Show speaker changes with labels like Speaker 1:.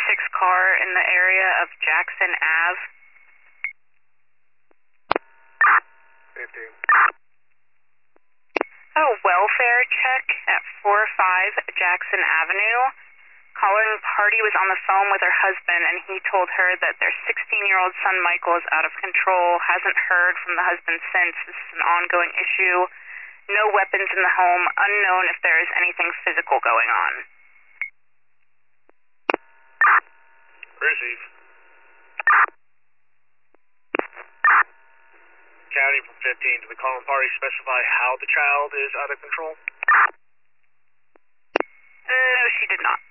Speaker 1: car in the area of Jackson Ave.
Speaker 2: 15.
Speaker 1: A welfare check at 405 Jackson Avenue. Calling party was on the phone with her husband, and he told her that their 16-year-old son Michael is out of control, hasn't heard from the husband since. This is an ongoing issue. No weapons in the home, unknown if there is anything physical going on.
Speaker 2: Receive. County from 15, did the calling party specify how the child is out of control?
Speaker 1: No, she did not.